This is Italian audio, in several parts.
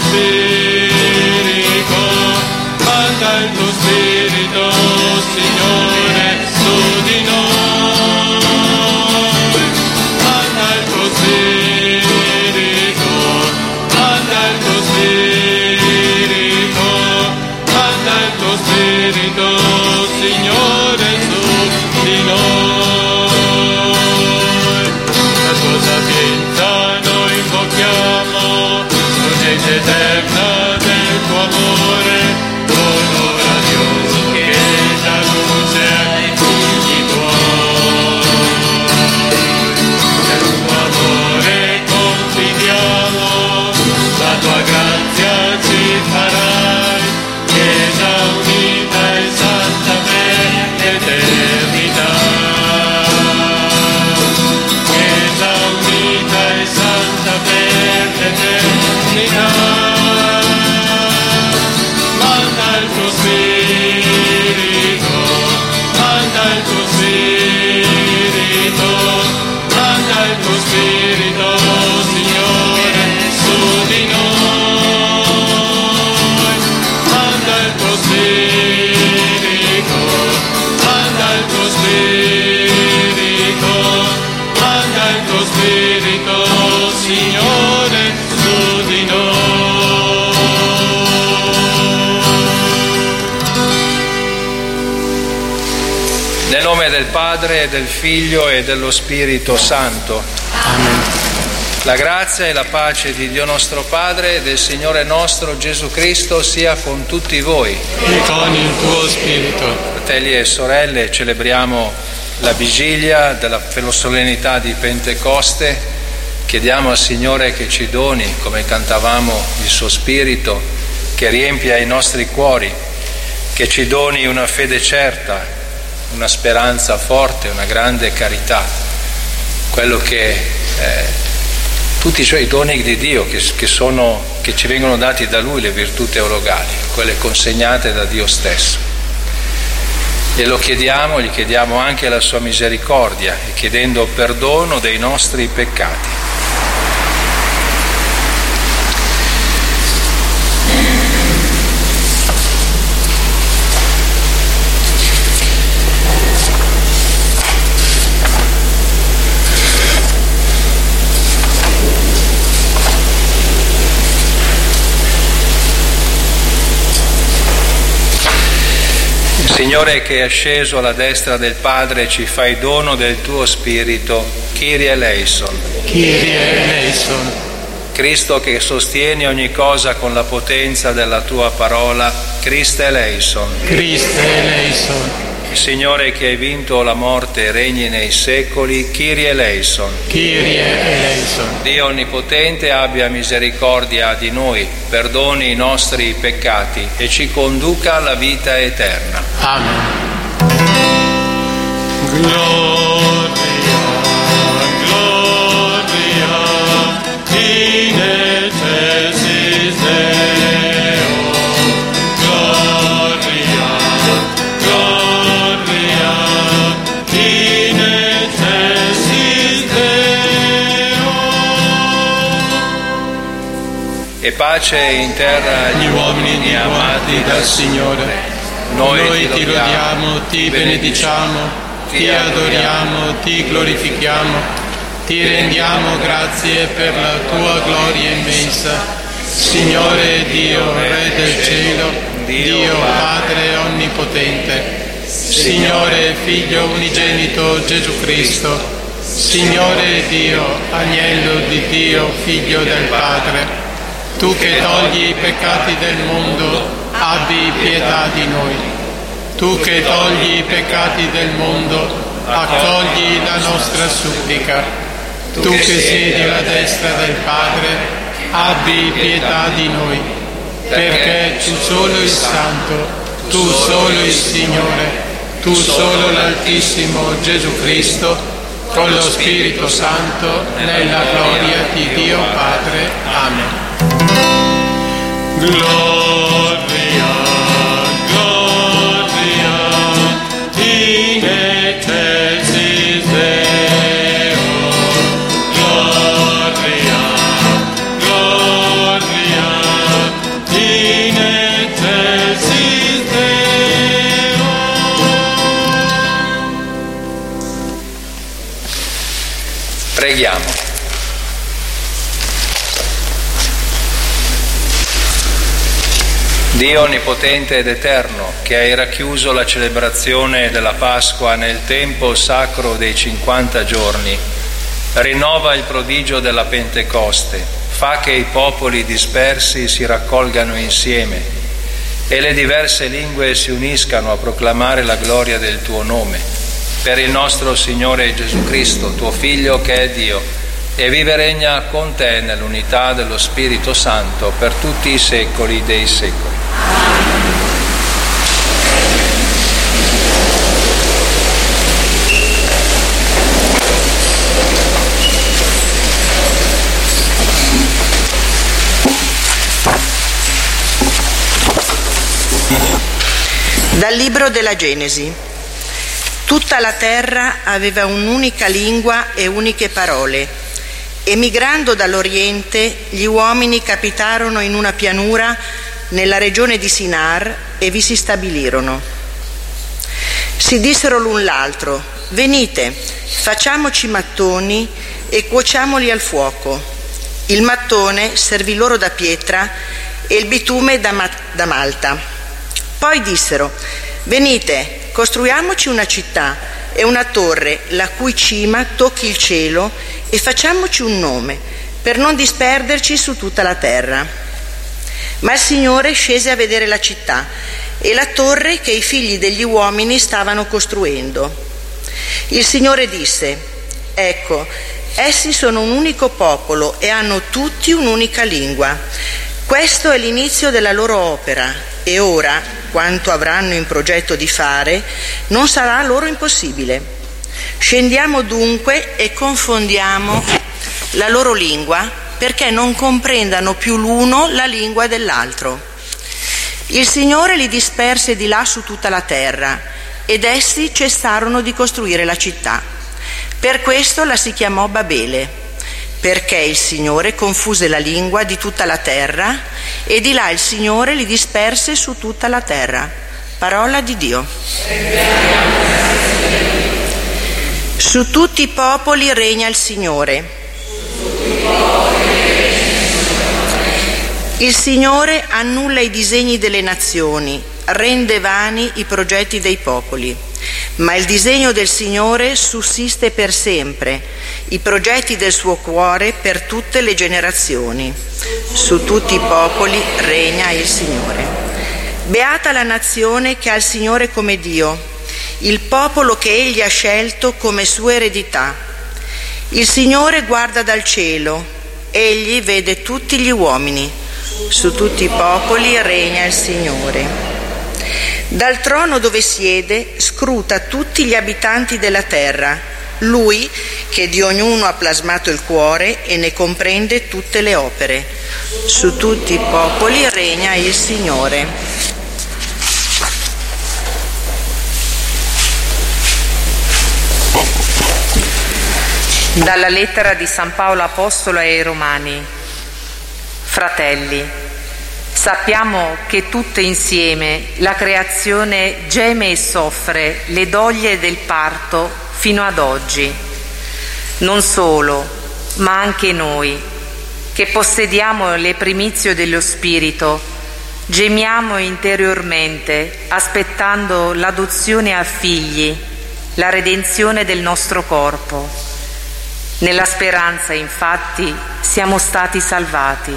Spirito, manda il tuo Spirito, Signore, su di noi. Manda il tuo Spirito, manda il tuo Spirito, manda il tuo Spirito, Signore, su di noi. La tua sapienza noi invochiamo, l'urgenza eterna del tuo amore, dono radioso che dà luce ai figli tuoi. Nel tuo amore confidiamo, la tua grazia ci farai, Chiesa unita e santa per l'eternità. Chiesa unita e santa per l'eternità. Manda il tuo Spirito, manda il tuo Spirito, manda il tuo Spirito, Signore, su di noi. Manda il tuo Spirito, manda il tuo Spirito, manda il tuo Spirito, Signore, su di noi. Nel nome del Padre, del Figlio e dello Spirito Santo. Amen. La grazia e la pace di Dio nostro Padre e del Signore nostro Gesù Cristo sia con tutti voi. E con il tuo Spirito. Fratelli e sorelle, celebriamo la vigilia della solennità di Pentecoste. Chiediamo al Signore che ci doni, come cantavamo, il suo Spirito, che riempia i nostri cuori, che ci doni una fede certa, una speranza forte, una grande carità, quello che tutti i doni di Dio che ci vengono dati da Lui, le virtù teologali, quelle consegnate da Dio stesso. E lo chiediamo, gli chiediamo anche la sua misericordia, chiedendo perdono dei nostri peccati. Signore, che è sceso alla destra del Padre, ci fai dono del tuo Spirito. Kyrie eleison. Kyrie eleison. Cristo, che sostieni ogni cosa con la potenza della tua parola. Christe eleison. Christe eleison. Signore, che hai vinto la morte e regni nei secoli. Kyrie eleison. Kyrie eleison. Dio onnipotente abbia misericordia di noi, perdoni i nostri peccati e ci conduca alla vita eterna. Amen. Gloria, gloria, in excelsis Deo. Gloria, gloria, in excelsis Deo. E pace in terra agli uomini amati dal Signore. Noi ti lodiamo, ti benediciamo, ti adoriamo, ti glorifichiamo, ti rendiamo grazie per la tua gloria immensa. Signore Dio, Re del cielo, Dio Padre onnipotente, Signore Figlio unigenito Gesù Cristo, Signore Dio, Agnello di Dio, Figlio del Padre, tu che togli i peccati del mondo, abbi pietà di noi. Tu che togli i peccati del mondo, accogli la nostra supplica. Tu che siedi alla destra del Padre, abbi pietà di noi. Perché tu solo il Santo, tu solo il Signore, tu solo l'Altissimo Gesù Cristo, con lo Spirito Santo, nella gloria di Dio Padre. Amen. Gloria, gloria, in excelsis Deo. Gloria, gloria, Dio onnipotente ed eterno, che hai racchiuso la celebrazione della Pasqua nel tempo sacro dei 50 giorni, rinnova il prodigio della Pentecoste, fa che i popoli dispersi si raccolgano insieme e le diverse lingue si uniscano a proclamare la gloria del tuo nome. Per il nostro Signore Gesù Cristo, tuo Figlio che è Dio, e vive e regna con te nell'unità dello Spirito Santo per tutti i secoli dei secoli. Dal libro della Genesi. Tutta la terra aveva un'unica lingua e uniche parole. Emigrando dall'Oriente, gli uomini capitarono in una pianura nella regione di Sinar e vi si stabilirono. Si dissero l'un l'altro: venite, facciamoci mattoni e cuociamoli al fuoco. Il mattone servì loro da pietra e il bitume da malta. Poi dissero: venite, costruiamoci una città e una torre la cui cima tocchi il cielo e facciamoci un nome per non disperderci su tutta la terra. Ma il Signore scese a vedere la città e la torre che i figli degli uomini stavano costruendo. Il Signore disse: ecco, essi sono un unico popolo e hanno tutti un'unica lingua. Questo è l'inizio della loro opera e ora, quanto avranno in progetto di fare, non sarà loro impossibile. Scendiamo dunque e confondiamo la loro lingua perché non comprendano più l'uno la lingua dell'altro. Il Signore li disperse di là su tutta la terra ed essi cessarono di costruire la città. Per questo la si chiamò Babele, perché il Signore confuse la lingua di tutta la terra e di là il Signore li disperse su tutta la terra. Parola di Dio. Su tutti i popoli regna il Signore. Il Signore annulla i disegni delle nazioni, rende vani i progetti dei popoli. Ma il disegno del Signore sussiste per sempre, i progetti del suo cuore per tutte le generazioni. Su tutti i popoli regna il Signore. Beata la nazione che ha il Signore come Dio, il popolo che Egli ha scelto come sua eredità. Il Signore guarda dal cielo, Egli vede tutti gli uomini. Su tutti i popoli regna il Signore. Dal trono dove siede scruta tutti gli abitanti della terra, Lui che di ognuno ha plasmato il cuore e ne comprende tutte le opere. Su tutti i popoli regna il Signore. Dalla lettera di San Paolo Apostolo ai Romani. Fratelli, sappiamo che tutte insieme la creazione geme e soffre le doglie del parto fino ad oggi. Non solo, ma anche noi, che possediamo le primizie dello Spirito, gemiamo interiormente aspettando l'adozione a figli, la redenzione del nostro corpo. Nella speranza, infatti, siamo stati salvati.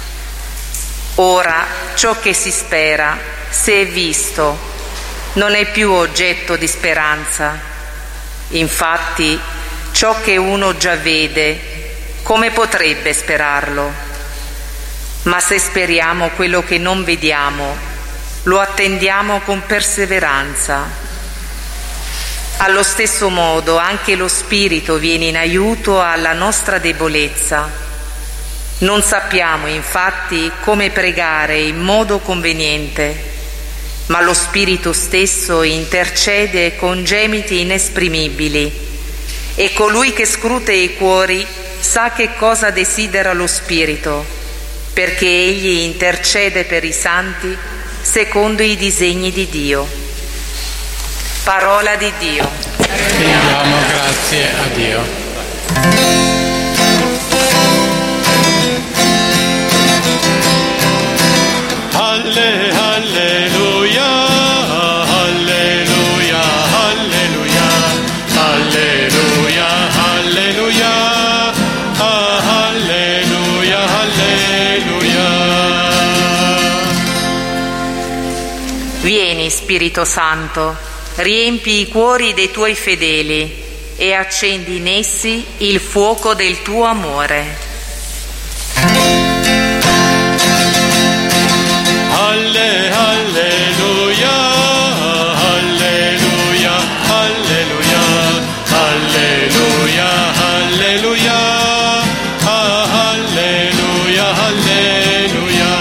Ora ciò che si spera, se è visto, non è più oggetto di speranza. Infatti, ciò che uno già vede, come potrebbe sperarlo? Ma se speriamo quello che non vediamo, lo attendiamo con perseveranza. Allo stesso modo anche lo Spirito viene in aiuto alla nostra debolezza. Non sappiamo infatti come pregare in modo conveniente, ma lo Spirito stesso intercede con gemiti inesprimibili e colui che scruta i cuori sa che cosa desidera lo Spirito, perché egli intercede per i santi secondo i disegni di Dio. Parola di Dio. Rendiamo grazie a Dio. Alleluia. Vieni, Spirito Santo, riempi i cuori dei tuoi fedeli e accendi in essi il fuoco del tuo amore. Alleluia, alleluia, alleluia, alleluia, alleluia, alleluia, alleluia.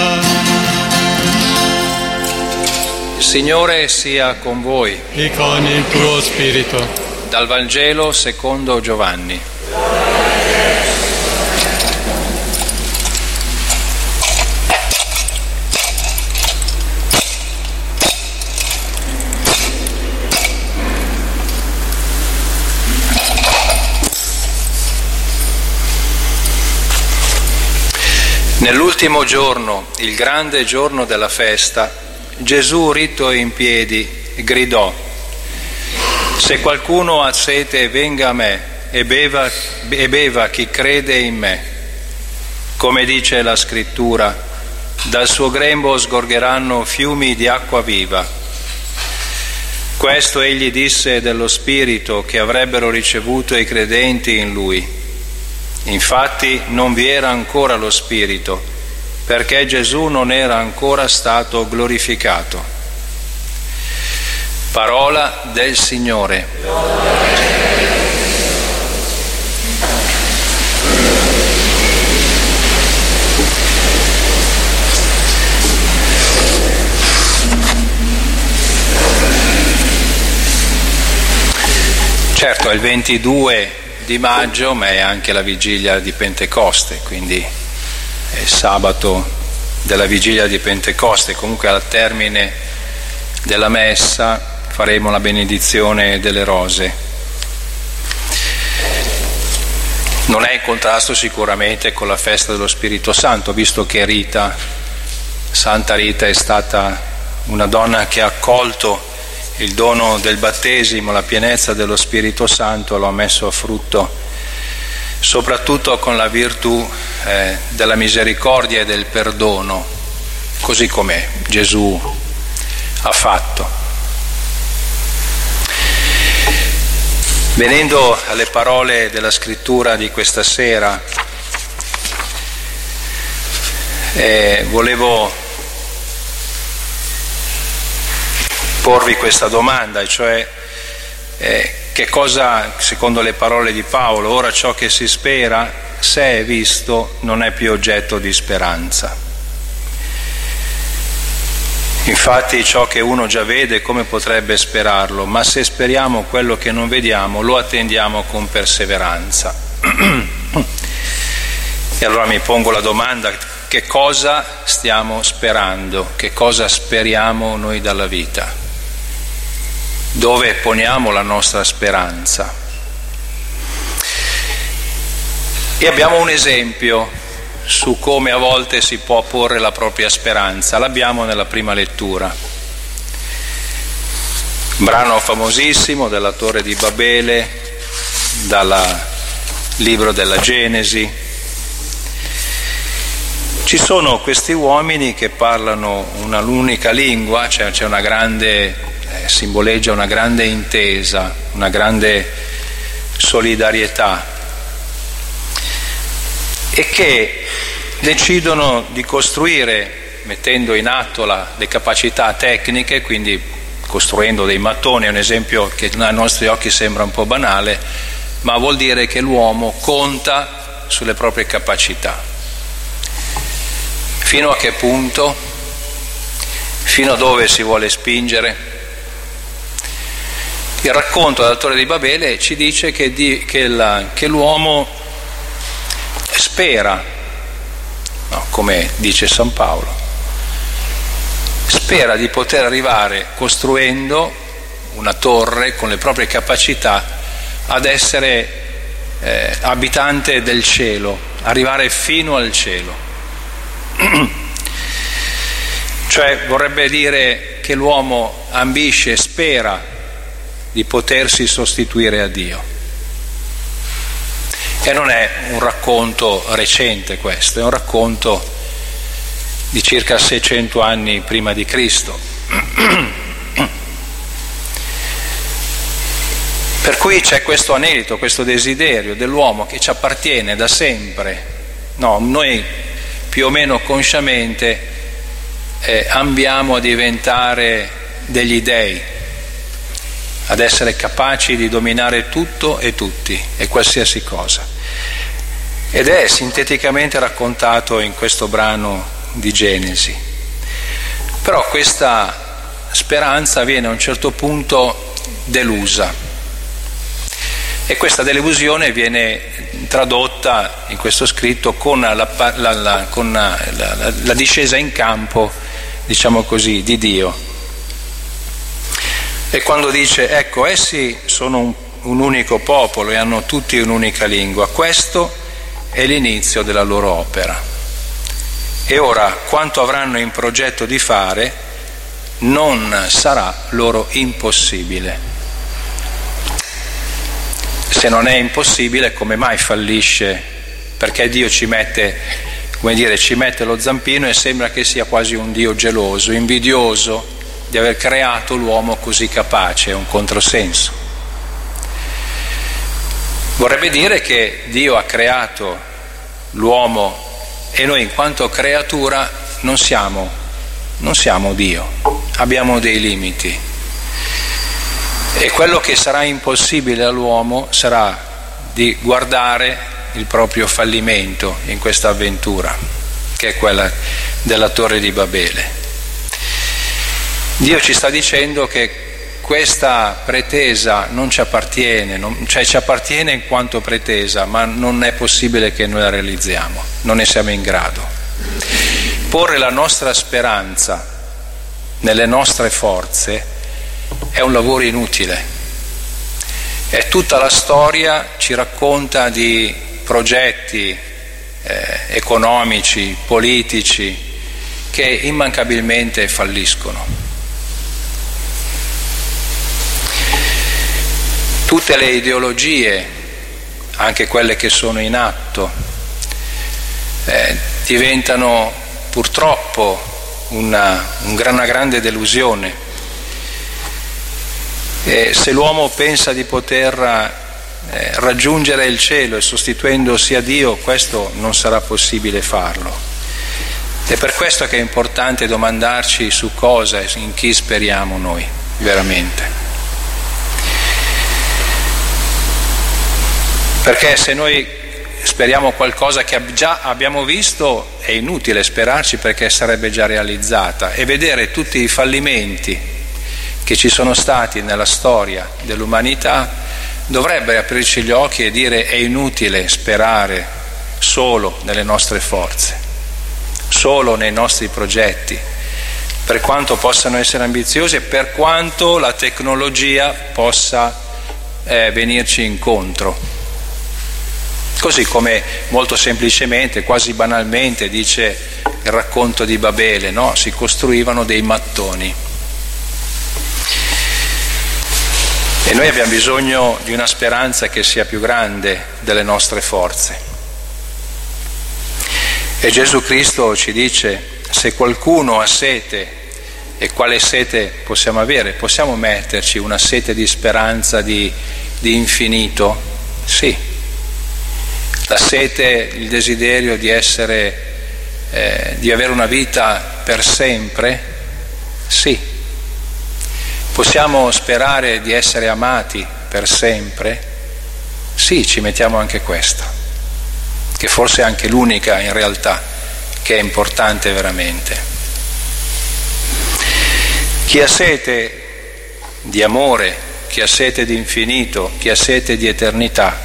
Il Signore sia con voi. E con il tuo spirito. Dal Vangelo secondo Giovanni. Nell'ultimo giorno, il grande giorno della festa, Gesù, ritto in piedi, gridò: «Se qualcuno ha sete, venga a me e beva chi crede in me. Come dice la Scrittura, dal suo grembo sgorgeranno fiumi di acqua viva». Questo egli disse dello Spirito che avrebbero ricevuto i credenti in Lui. Infatti non vi era ancora lo Spirito, perché Gesù non era ancora stato glorificato. Parola del Signore. Certo, è il 22 di maggio, ma è anche la vigilia di Pentecoste, quindi è il sabato della vigilia di Pentecoste. Comunque al termine della messa faremo la benedizione delle rose. Non è in contrasto sicuramente con la festa dello Spirito Santo, visto che Rita, Santa Rita, è stata una donna che ha accolto il dono del battesimo, la pienezza dello Spirito Santo, lo ha messo a frutto soprattutto con la virtù della misericordia e del perdono, così come Gesù ha fatto. Venendo alle parole della Scrittura di questa sera, volevo porvi questa domanda, cioè che cosa, secondo le parole di Paolo, ora ciò che si spera, se è visto, non è più oggetto di speranza. Infatti ciò che uno già vede, come potrebbe sperarlo? Ma se speriamo quello che non vediamo, lo attendiamo con perseveranza. E allora mi pongo la domanda: che cosa stiamo sperando? Che cosa speriamo noi dalla vita? Dove poniamo la nostra speranza? E abbiamo un esempio su come a volte si può porre la propria speranza. L'abbiamo nella prima lettura. Un brano famosissimo della Torre di Babele, dal libro della Genesi. Ci sono questi uomini che parlano un'unica lingua, cioè c'è una grande simboleggia una grande intesa, una grande solidarietà, e che decidono di costruire, mettendo in atto le capacità tecniche, quindi costruendo dei mattoni. È un esempio che ai nostri occhi sembra un po' banale, ma vuol dire che l'uomo conta sulle proprie capacità. Fino a che punto? Fino a dove si vuole spingere? Il racconto della Torre di Babele ci dice che l'uomo spera, no, come dice San Paolo, spera di poter arrivare, costruendo una torre con le proprie capacità, ad essere abitante del cielo, arrivare fino al cielo. Cioè vorrebbe dire che l'uomo ambisce, spera di potersi sostituire a Dio. E non è un racconto recente questo, è un racconto di circa 600 anni prima di Cristo. Per cui c'è questo anelito, questo desiderio dell'uomo che ci appartiene da sempre. No, noi più o meno consciamente ambiamo a diventare degli dei, ad essere capaci di dominare tutto e tutti e qualsiasi cosa. Ed è sinteticamente raccontato in questo brano di Genesi. Però questa speranza viene a un certo punto delusa. E questa delusione viene tradotta in questo scritto con la discesa in campo, diciamo così, di Dio. E quando dice, ecco, essi sono un unico popolo e hanno tutti un'unica lingua, questo è l'inizio della loro opera. E ora, quanto avranno in progetto di fare, non sarà loro impossibile. Se non è impossibile, come mai fallisce? Perché Dio ci mette, ci mette lo zampino e sembra che sia quasi un Dio geloso, invidioso di aver creato l'uomo così capace, è un controsenso. Vorrebbe dire che Dio ha creato l'uomo e noi in quanto creatura non siamo Dio, abbiamo dei limiti. E quello che sarà impossibile all'uomo sarà di guardare il proprio fallimento in questa avventura, che è quella della Torre di Babele. Dio ci sta dicendo che questa pretesa non ci appartiene, cioè ci appartiene in quanto pretesa, ma non è possibile che noi la realizziamo, non ne siamo in grado. Porre la nostra speranza nelle nostre forze è un lavoro inutile. E tutta la storia ci racconta di progetti economici, politici, che immancabilmente falliscono. Tutte le ideologie, anche quelle che sono in atto, diventano purtroppo una grande delusione. Se l'uomo pensa di poter raggiungere il cielo e sostituendosi a Dio, questo non sarà possibile farlo. È per questo che è importante domandarci su cosa e in chi speriamo noi, veramente. Perché se noi speriamo qualcosa che già abbiamo visto, è inutile sperarci perché sarebbe già realizzata. E vedere tutti i fallimenti che ci sono stati nella storia dell'umanità dovrebbe aprirci gli occhi e dire: è inutile sperare solo nelle nostre forze, solo nei nostri progetti, per quanto possano essere ambiziosi e per quanto la tecnologia possa venirci incontro. Così come molto semplicemente, quasi banalmente, dice il racconto di Babele, no? Si costruivano dei mattoni. E noi abbiamo bisogno di una speranza che sia più grande delle nostre forze. E Gesù Cristo ci dice: se qualcuno ha sete, e quale sete possiamo avere? Possiamo metterci una sete di speranza, di infinito? Sì. La sete, il desiderio di di avere una vita per sempre? Sì. Possiamo sperare di essere amati per sempre? Sì, ci mettiamo anche questa, che forse è anche l'unica in realtà che è importante veramente. Chi ha sete di amore, chi ha sete di infinito, chi ha sete di eternità,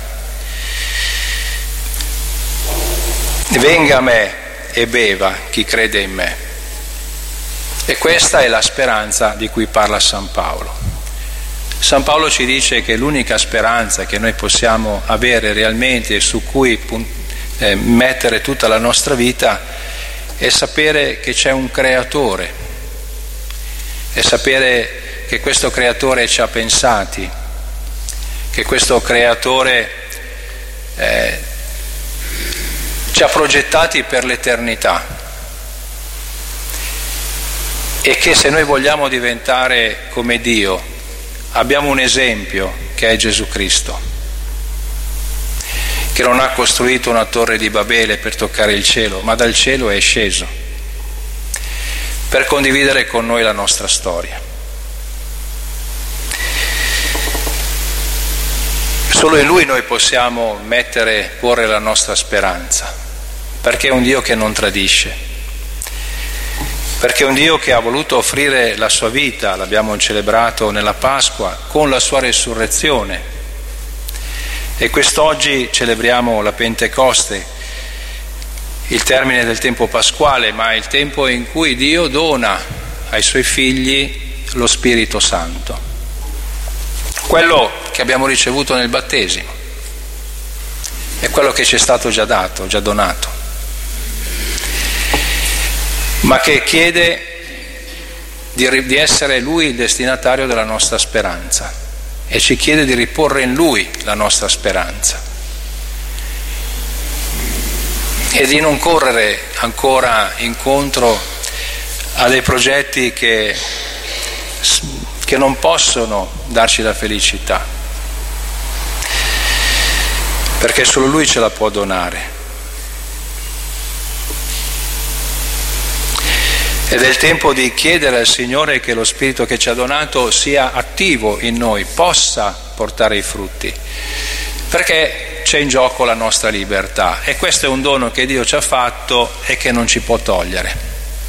venga a me e beva chi crede in me. E questa è la speranza di cui parla San Paolo. San Paolo ci dice che l'unica speranza che noi possiamo avere realmente e su cui mettere tutta la nostra vita è sapere che c'è un creatore, è sapere che questo creatore ci ha pensati, che questo creatore ci ha progettati per l'eternità. E che se noi vogliamo diventare come Dio, abbiamo un esempio che è Gesù Cristo, che non ha costruito una torre di Babele per toccare il cielo, ma dal cielo è sceso per condividere con noi la nostra storia. Solo in Lui noi possiamo porre la nostra speranza, perché è un Dio che non tradisce, perché è un Dio che ha voluto offrire la sua vita, l'abbiamo celebrato nella Pasqua, con la sua resurrezione. E quest'oggi celebriamo la Pentecoste, il termine del tempo pasquale, ma il tempo in cui Dio dona ai Suoi figli lo Spirito Santo. Quello che abbiamo ricevuto nel battesimo è quello che ci è stato già dato, già donato, ma che chiede di essere Lui il destinatario della nostra speranza e ci chiede di riporre in Lui la nostra speranza e di non correre ancora incontro a dei progetti che non possono darci la felicità, perché solo Lui ce la può donare. Ed è il tempo di chiedere al Signore che lo Spirito che ci ha donato sia attivo in noi, possa portare i frutti, perché c'è in gioco la nostra libertà e questo è un dono che Dio ci ha fatto e che non ci può togliere.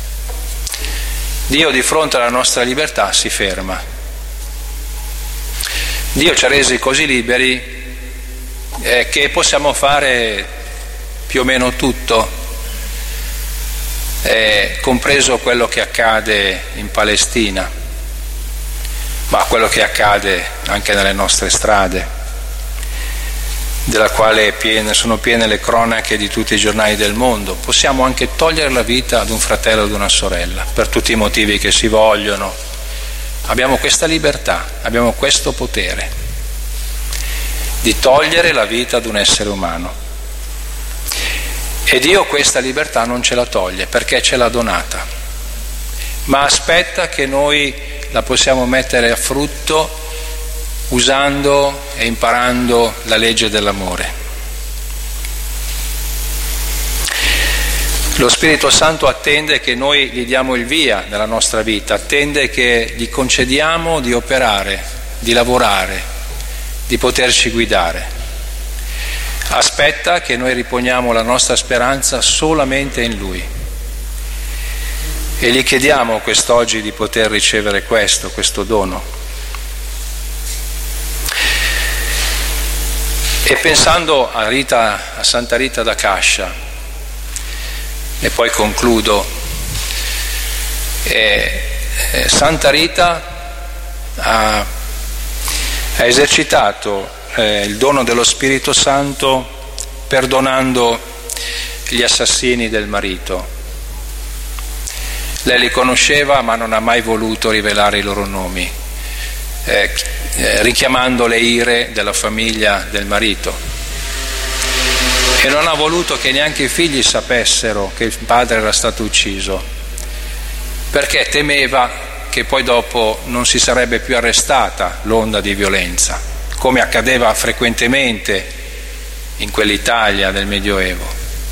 Dio di fronte alla nostra libertà si ferma. Dio ci ha resi così liberi che possiamo fare più o meno tutto, compreso quello che accade in Palestina, ma quello che accade anche nelle nostre strade, della quale sono piene le cronache di tutti i giornali del mondo. Possiamo anche togliere la vita ad un fratello o ad una sorella, per tutti i motivi che si vogliono. Abbiamo questa libertà, abbiamo questo potere di togliere la vita ad un essere umano. E Dio questa libertà non ce la toglie perché ce l'ha donata, ma aspetta che noi la possiamo mettere a frutto usando e imparando la legge dell'amore. Lo Spirito Santo attende che noi gli diamo il via nella nostra vita, attende che gli concediamo di operare, di lavorare, di poterci guidare. Aspetta che noi riponiamo la nostra speranza solamente in Lui. E gli chiediamo quest'oggi di poter ricevere questo dono. E pensando a Santa Rita da Cascia, e poi concludo, Santa Rita ha esercitato il dono dello Spirito Santo perdonando gli assassini del marito. Lei li conosceva ma non ha mai voluto rivelare i loro nomi, richiamando le ire della famiglia del marito, e non ha voluto che neanche i figli sapessero che il padre era stato ucciso, perché temeva che poi dopo non si sarebbe più arrestata l'onda di violenza, come accadeva frequentemente in quell'Italia del Medioevo.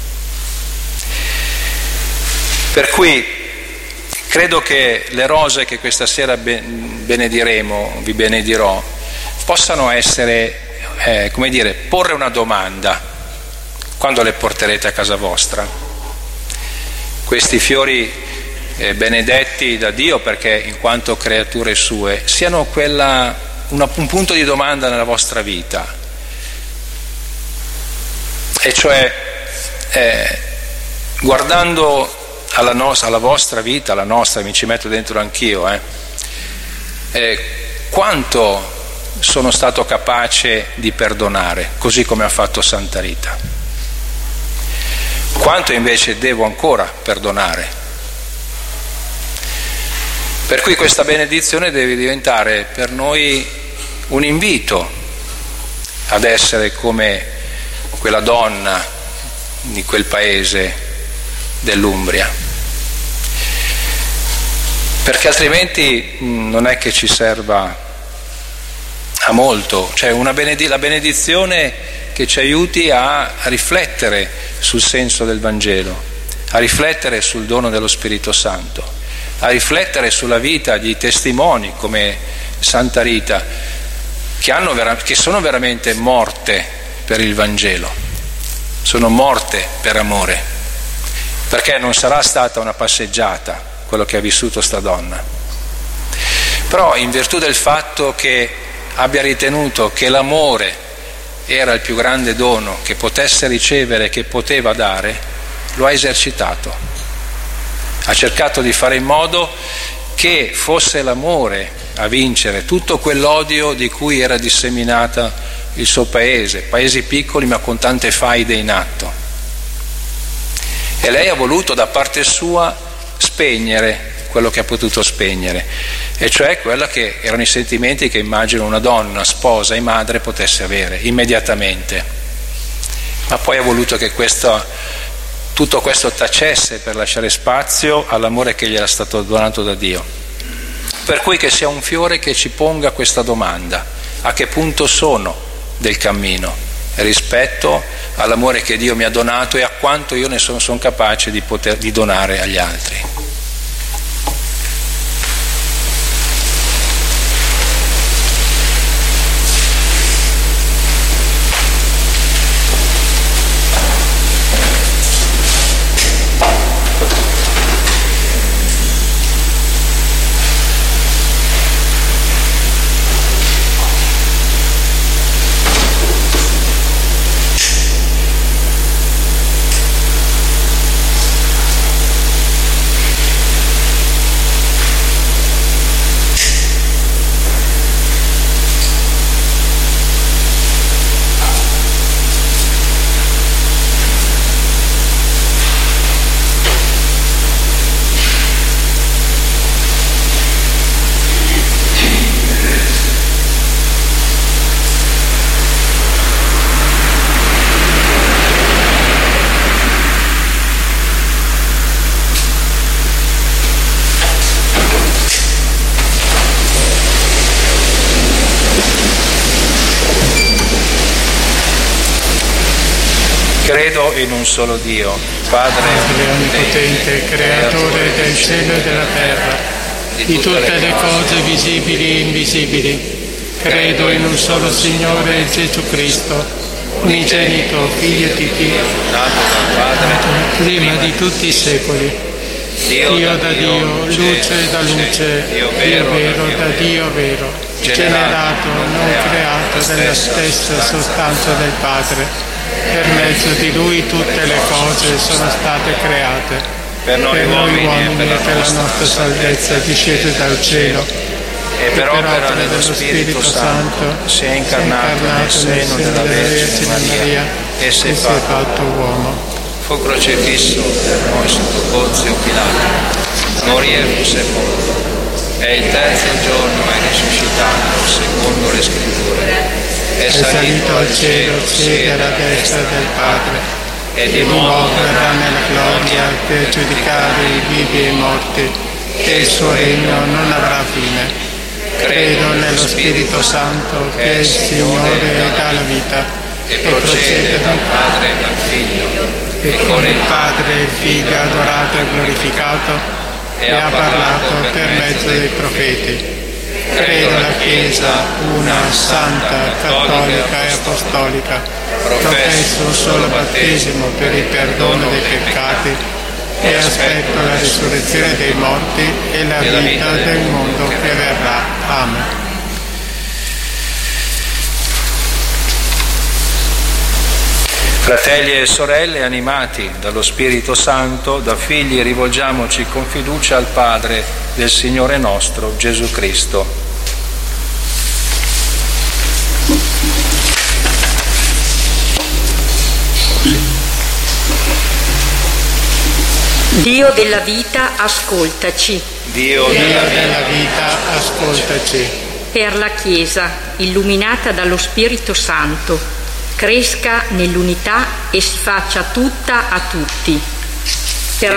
Per cui credo che le rose che questa sera vi benedirò, possano essere, porre una domanda quando le porterete a casa vostra. Questi fiori benedetti da Dio, perché in quanto creature sue, siano un punto di domanda nella vostra vita. E cioè, guardando alla vostra vita, alla nostra, mi ci metto dentro anch'io, quanto sono stato capace di perdonare, così come ha fatto Santa Rita, quanto invece devo ancora perdonare. Per cui questa benedizione deve diventare per noi un invito ad essere come quella donna di quel paese dell'Umbria, perché altrimenti non è che ci serva a molto, cioè la benedizione che ci aiuti a riflettere sul senso del Vangelo, a riflettere sul dono dello Spirito Santo, a riflettere sulla vita di testimoni come Santa Rita, che sono veramente morte per il Vangelo, sono morte per amore, perché non sarà stata una passeggiata quello che ha vissuto sta donna, però in virtù del fatto che abbia ritenuto che l'amore era il più grande dono che potesse ricevere, che poteva dare, lo ha esercitato, ha cercato di fare in modo che fosse l'amore a vincere tutto quell'odio di cui era disseminata il suo paesi piccoli ma con tante faide in atto. E lei ha voluto da parte sua spegnere quello che ha potuto spegnere, e cioè quella che erano i sentimenti che immagino una donna, sposa e madre potesse avere immediatamente. Ma poi ha voluto che tutto questo tacesse per lasciare spazio all'amore che gli era stato donato da Dio. Per cui che sia un fiore che ci ponga questa domanda: a che punto sono del cammino rispetto all'amore che Dio mi ha donato e a quanto io ne sono capace di donare agli altri. Credo in un solo Dio, Padre onnipotente, creatore del cielo e della terra, di tutte le cose visibili e invisibili. Credo in un solo Signore Gesù Cristo, unigenito Figlio di Dio, nato dal Padre, prima di tutti i secoli, Dio da Dio, luce da luce, Dio vero da Dio vero, generato, non creato, della stessa sostanza del Padre. Per mezzo di Lui tutte le cose sono state create. Per noi uomini e per la nostra salvezza discese dal cielo, e per opera dello Spirito Santo si è incarnato nel seno della Vergine Maria e si è fatto uomo. Fu crocifisso per noi sotto Ponzio Pilato, morì e fu sepolto, e il terzo giorno è risuscitato secondo le Scritture. È salito al cielo, siede alla destra del Padre, e di nuovo verrà nella gloria per giudicare i vivi e i morti, e il suo regno non avrà fine. Credo nello Spirito Santo, che è il Signore e dà la vita, e procede dal Padre e dal Figlio, e con il Padre e il Figlio adorato e glorificato, e ha parlato per mezzo dei profeti. Credo nella Chiesa, una, santa, cattolica e apostolica. Professo un solo battesimo per il perdono dei peccati e aspetto la risurrezione dei morti e la vita del mondo che verrà. Amen. Fratelli e sorelle, animati dallo Spirito Santo, da figli rivolgiamoci con fiducia al Padre del Signore nostro Gesù Cristo. Dio della vita, ascoltaci. Dio della vita, ascoltaci. Per la Chiesa, illuminata dallo Spirito Santo, cresca nell'unità e si faccia tutta a tutti, per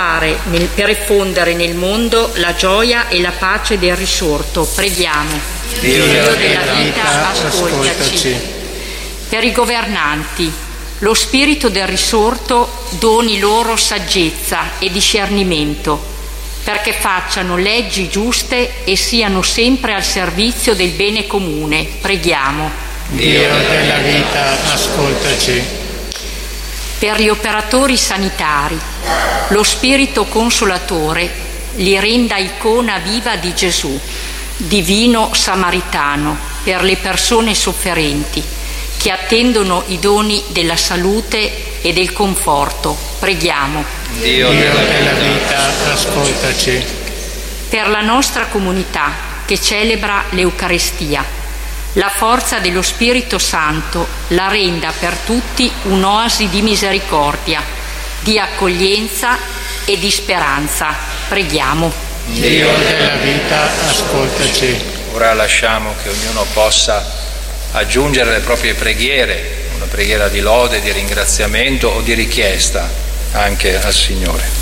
effondere nel mondo la gioia e la pace del risorto. Preghiamo. Dio della vita, ascoltaci. Per i governanti, lo Spirito del risorto doni loro saggezza e discernimento, perché facciano leggi giuste e siano sempre al servizio del bene comune. Preghiamo. Dio della vita, ascoltaci. Per gli operatori sanitari, lo Spirito Consolatore li renda icona viva di Gesù, divino samaritano, per le persone sofferenti che attendono i doni della salute e del conforto. Preghiamo. Dio della vita, ascoltaci. Per la nostra comunità che celebra l'Eucarestia, la forza dello Spirito Santo la renda per tutti un'oasi di misericordia, di accoglienza e di speranza. Preghiamo. Dio della vita, ascoltaci. Ora lasciamo che ognuno possa aggiungere le proprie preghiere, una preghiera di lode, di ringraziamento o di richiesta anche al Signore.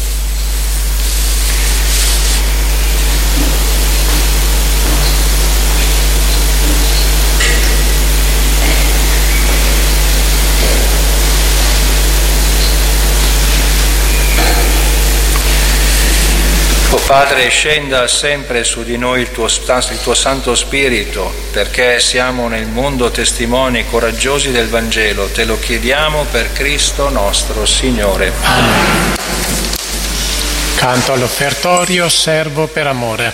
O Padre, scenda sempre su di noi il tuo Santo Spirito, perché siamo nel mondo testimoni coraggiosi del Vangelo. Te lo chiediamo per Cristo nostro Signore. Amen. Canto all'offertorio, servo per amore.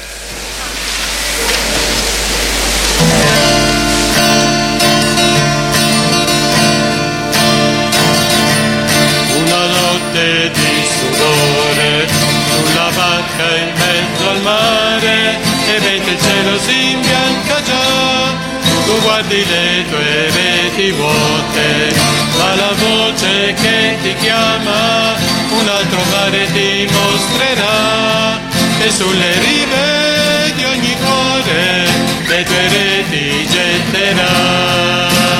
Una notte di sudore sulla barca in mezzo al mare, e mentre il cielo si imbianca già, tu guardi le tue reti vuote, ma la voce che ti chiama un altro mare ti mostrerà, e sulle rive di ogni cuore le tue reti getterà.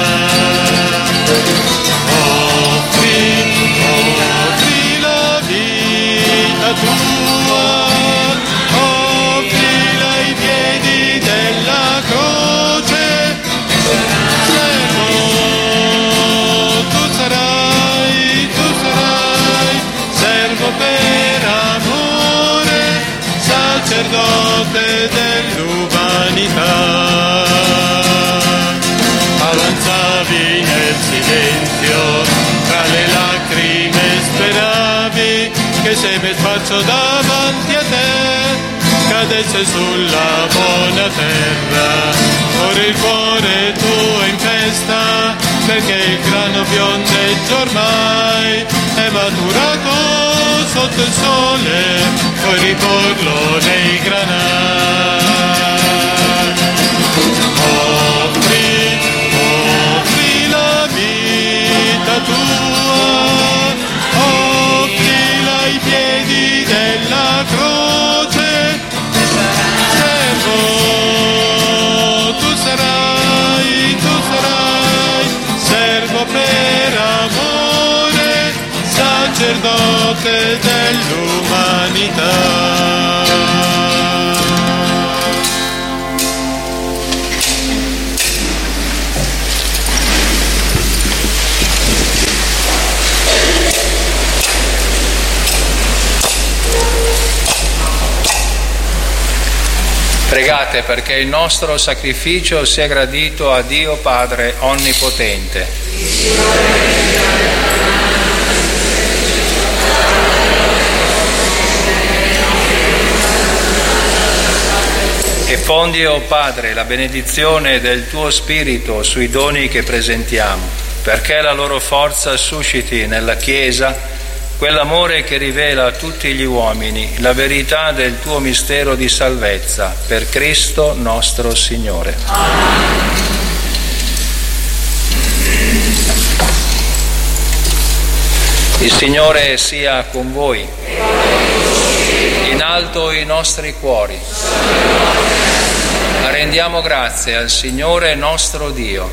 Offri la vita tua, offrila ai piedi della croce, servo, tu sarai, servo per amore, sacerdote dell'umanità. Avanzavi nel silenzio, tra le lacrime speravi che seme sparso davanti a te cadesse sulla buona terra. Ora il cuore tuo è in festa, perché il grano biondeggia ormai, è maturato sotto il sole, puoi riporlo nei granai. Offri la vita tua, offrila ai piedi della croce, servo, tu sarai, servo per amore, sacerdote dell'umanità. Pregate perché il nostro sacrificio sia gradito a Dio Padre Onnipotente. E fondi, o Padre, la benedizione del tuo Spirito sui doni che presentiamo, perché la loro forza susciti nella Chiesa quell'amore che rivela a tutti gli uomini la verità del tuo mistero di salvezza, per Cristo nostro Signore. Il Signore sia con voi. In alto i nostri cuori. Rendiamo grazie al Signore nostro Dio.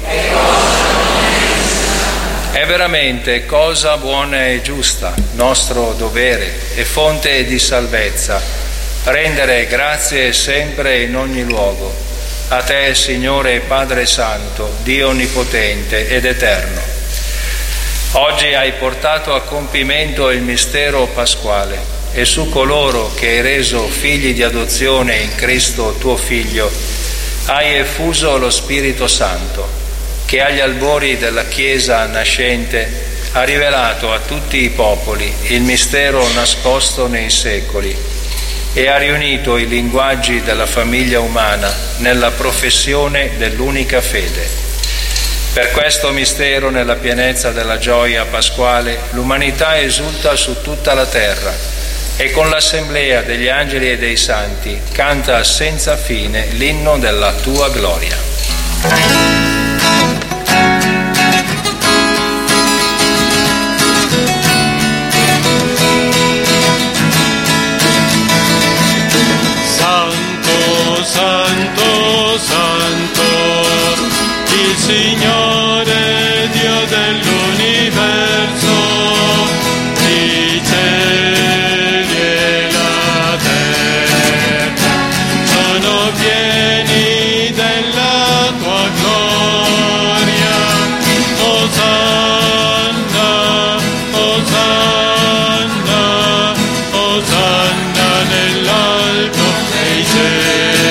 È veramente cosa buona e giusta, nostro dovere e fonte di salvezza, rendere grazie sempre in ogni luogo a te, Signore Padre Santo, Dio Onnipotente ed Eterno. Oggi hai portato a compimento il mistero pasquale e su coloro che hai reso figli di adozione in Cristo tuo Figlio hai effuso lo Spirito Santo, che agli albori della Chiesa nascente ha rivelato a tutti i popoli il mistero nascosto nei secoli e ha riunito i linguaggi della famiglia umana nella professione dell'unica fede. Per questo mistero, nella pienezza della gioia pasquale, l'umanità esulta su tutta la terra e con l'assemblea degli angeli e dei santi canta senza fine l'inno della tua gloria. Santo, Santo, il Signore Dio dell'universo, i cieli e la terra sono pieni della tua gloria. Osanna, Osanna, Osanna nell'alto dei cieli.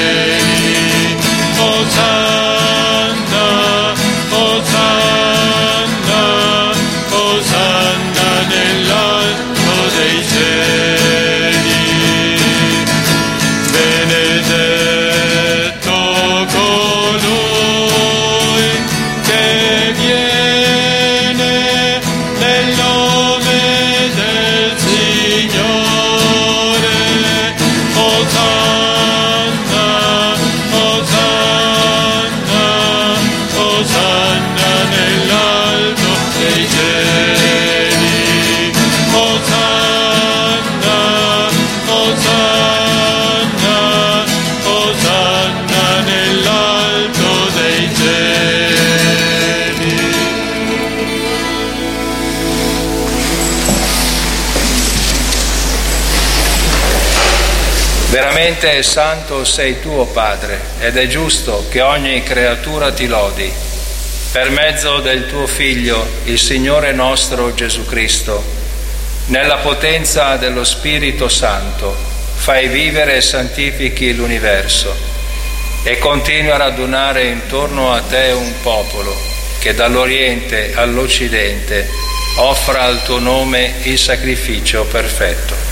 Veramente santo sei tu, o Padre, ed è giusto che ogni creatura ti lodi. Per mezzo del tuo Figlio, il Signore nostro Gesù Cristo, nella potenza dello Spirito Santo, fai vivere e santifichi l'universo e continui a radunare intorno a te un popolo che dall'Oriente all'Occidente offra al tuo nome il sacrificio perfetto.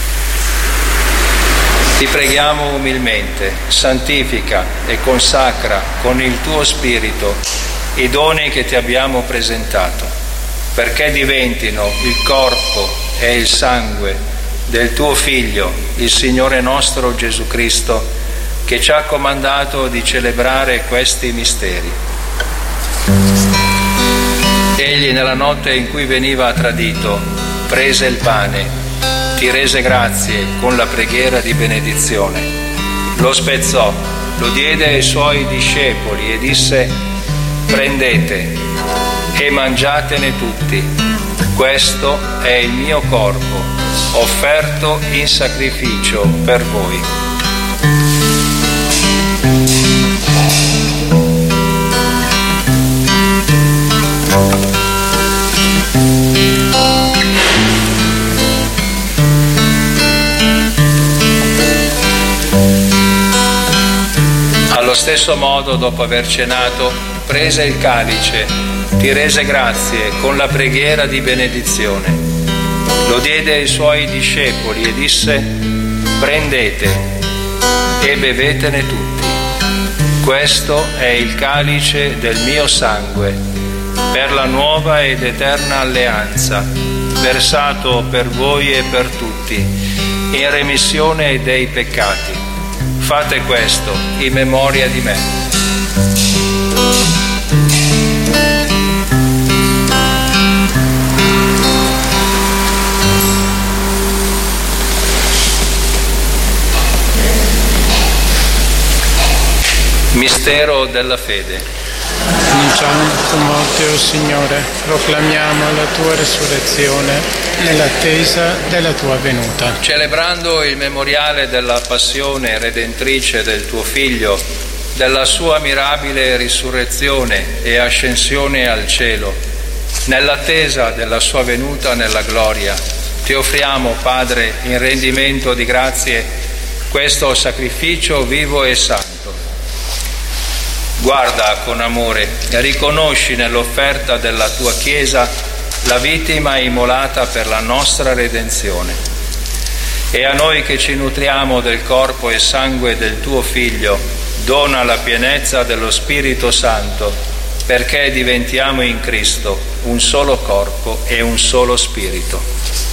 Ti preghiamo umilmente, santifica e consacra con il tuo Spirito i doni che ti abbiamo presentato, perché diventino il corpo e il sangue del tuo Figlio, il Signore nostro Gesù Cristo, che ci ha comandato di celebrare questi misteri. Egli, nella notte in cui veniva tradito, prese il pane, ti rese grazie con la preghiera di benedizione, lo spezzò, lo diede ai suoi discepoli e disse: prendete e mangiatene tutti, questo è il mio corpo, offerto in sacrificio per voi. Allo stesso modo, dopo aver cenato, prese il calice, ti rese grazie con la preghiera di benedizione, lo diede ai suoi discepoli e disse: prendete e bevetene tutti, questo è il calice del mio sangue, per la nuova ed eterna alleanza, versato per voi e per tutti, in remissione dei peccati. Fate questo in memoria di me. Mistero della fede. Annunciamo la tua morte, o Signore, proclamiamo la tua resurrezione nell'attesa della tua venuta. Celebrando il memoriale della passione redentrice del tuo Figlio, della sua mirabile risurrezione e ascensione al cielo, nell'attesa della sua venuta nella gloria, ti offriamo, Padre, in rendimento di grazie, questo sacrificio vivo e santo. Guarda con amore e riconosci nell'offerta della tua Chiesa la vittima immolata per la nostra redenzione. E a noi che ci nutriamo del corpo e sangue del tuo Figlio, dona la pienezza dello Spirito Santo, perché diventiamo in Cristo un solo corpo e un solo spirito.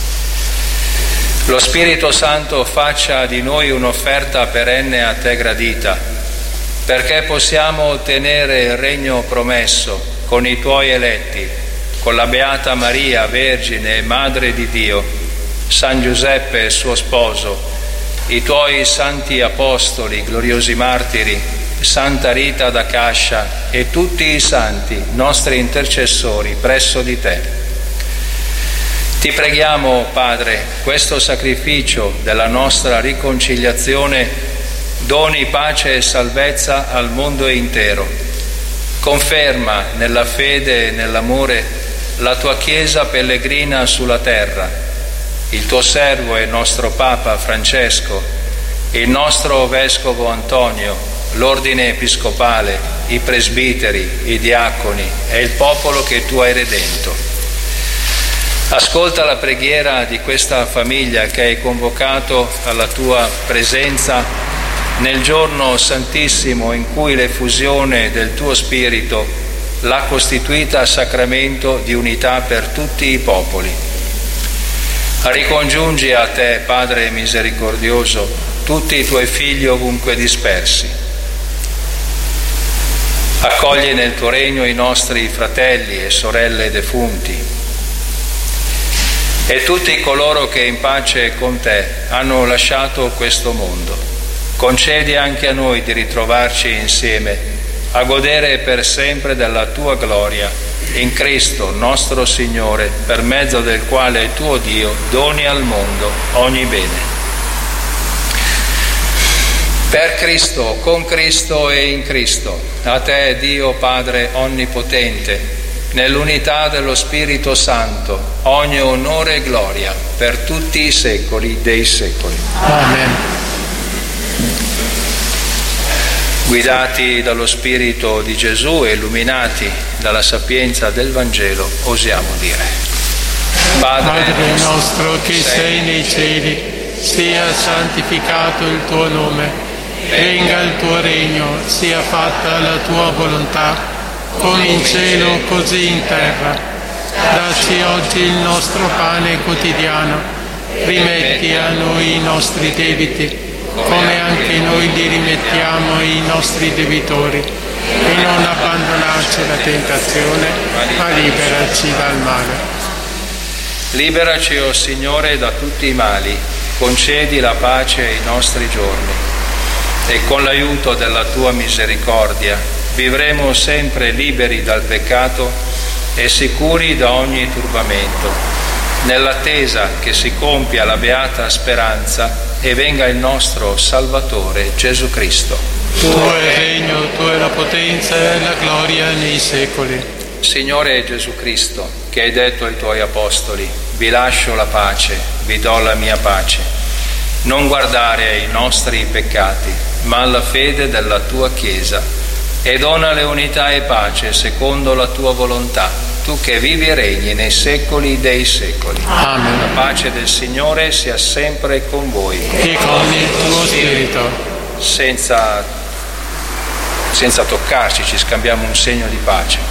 Lo Spirito Santo faccia di noi un'offerta perenne a te gradita, perché possiamo ottenere il regno promesso con i tuoi eletti, con la Beata Maria, Vergine e Madre di Dio, San Giuseppe suo sposo, i tuoi santi apostoli, gloriosi martiri, Santa Rita da Cascia e tutti i santi, nostri intercessori presso di te. Ti preghiamo, Padre, questo sacrificio della nostra riconciliazione doni pace e salvezza al mondo intero. Conferma nella fede e nell'amore la tua Chiesa pellegrina sulla terra, il tuo servo e nostro Papa Francesco, il nostro Vescovo Antonio, l'ordine episcopale, i presbiteri, i diaconi e il popolo che tu hai redento. Ascolta la preghiera di questa famiglia che hai convocato alla tua presenza nel giorno santissimo in cui l'effusione del tuo Spirito l'ha costituita sacramento di unità per tutti i popoli. Ricongiungi a te, Padre misericordioso, tutti i tuoi figli ovunque dispersi. Accogli nel tuo regno i nostri fratelli e sorelle defunti e tutti coloro che in pace con te hanno lasciato questo mondo. Concedi anche a noi di ritrovarci insieme, a godere per sempre della tua gloria, in Cristo nostro Signore, per mezzo del quale tuo Dio doni al mondo ogni bene. Per Cristo, con Cristo e in Cristo, a te Dio Padre Onnipotente, nell'unità dello Spirito Santo, ogni onore e gloria per tutti i secoli dei secoli. Amen. Guidati dallo Spirito di Gesù e illuminati dalla sapienza del Vangelo, osiamo dire: Padre nostro che sei nei cieli, sia santificato il tuo nome, venga il tuo regno, sia fatta la tua volontà, come in cielo così in terra. Dacci oggi il nostro pane quotidiano, rimetti a noi i nostri debiti, come anche noi li rimettiamo ai nostri debitori, e non abbandonarci alla tentazione, ma liberaci dal male. Liberaci, o Signore, da tutti i mali, concedi la pace ai nostri giorni, e con l'aiuto della tua misericordia vivremo sempre liberi dal peccato e sicuri da ogni turbamento, nell'attesa che si compia la beata speranza e venga il nostro Salvatore Gesù Cristo. Tuo è il regno, tua è la potenza e la gloria nei secoli. Signore Gesù Cristo, che hai detto ai tuoi apostoli: vi lascio la pace, vi do la mia pace. Non guardare ai nostri peccati, ma alla fede della tua Chiesa, e donale unità e pace secondo la tua volontà, tu che vivi e regni nei secoli dei secoli. Amen. La pace del Signore sia sempre con voi. E con il tuo spirito. Senza toccarci, ci scambiamo un segno di pace.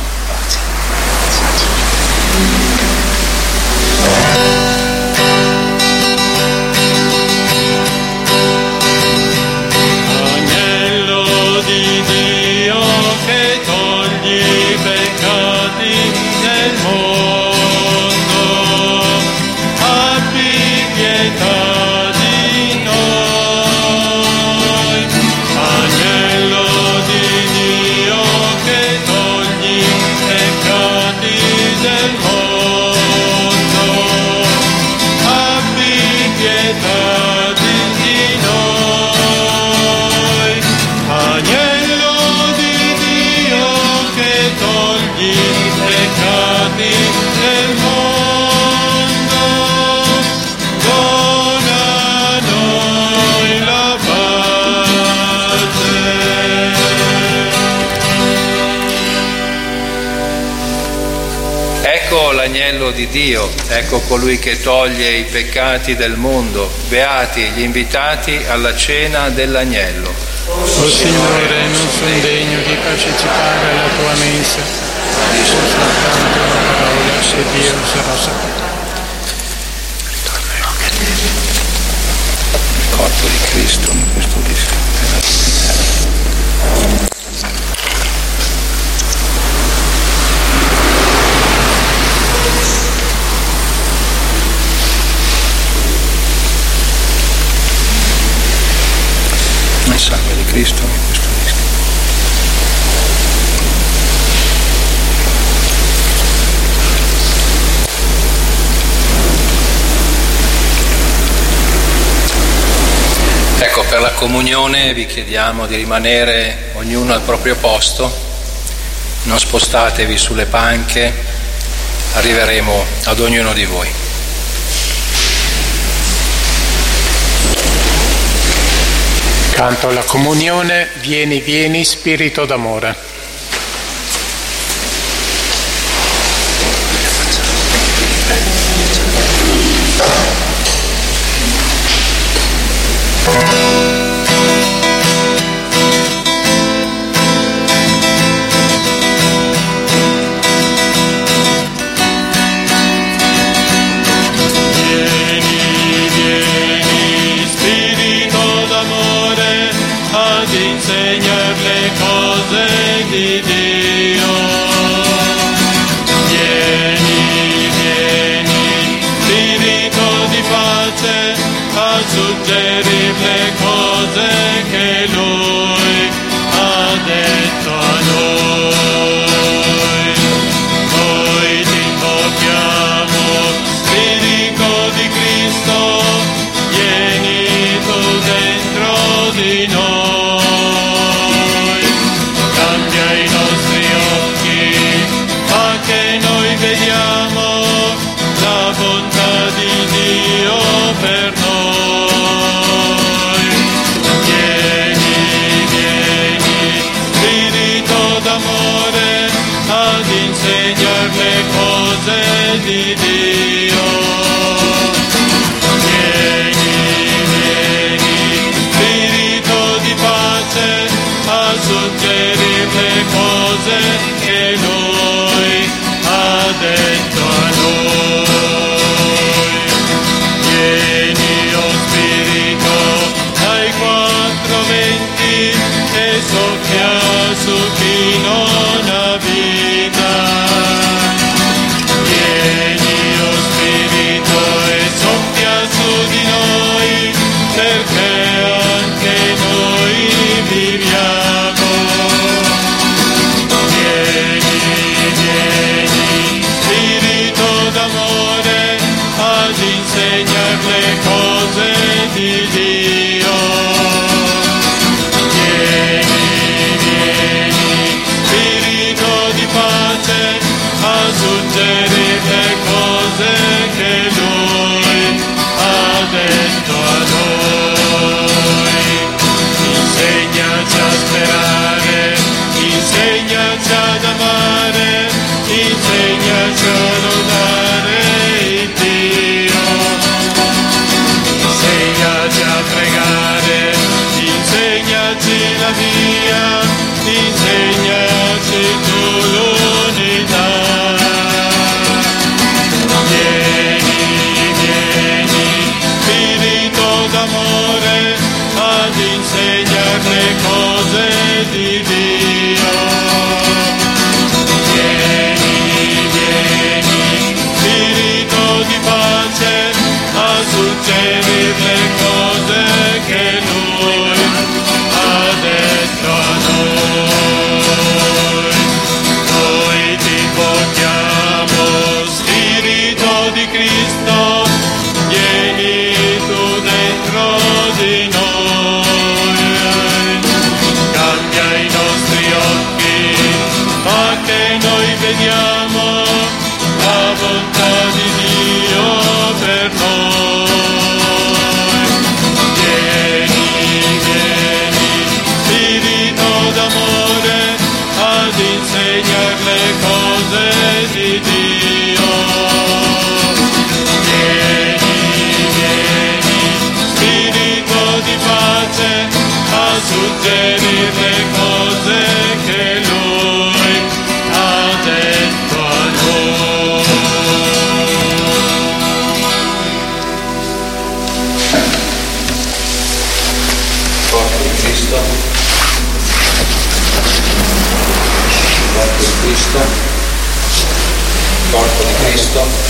Agnello di Dio che togli i peccati del mondo, abbi pietà di noi. Agnello di Dio che togli i peccati del mondo, l'agnello di Dio, ecco colui che toglie i peccati del mondo. Beati gli invitati alla cena dell'agnello. O Signore, non sono degno di partecipare alla tua mensa, ma di soltanto una parola se Dio sarà salvato. Il corpo di Cristo in questo disco. Il sangue di Cristo in questo disco. Ecco, per la comunione vi chiediamo di rimanere ognuno al proprio posto, non spostatevi sulle panche, arriveremo ad ognuno di voi. Canto alla comunione, vieni, vieni, Spirito d'amore. suggerir le cose che Lui ha detto a noi. Corpo di Cristo, corpo di Cristo, corpo di Cristo.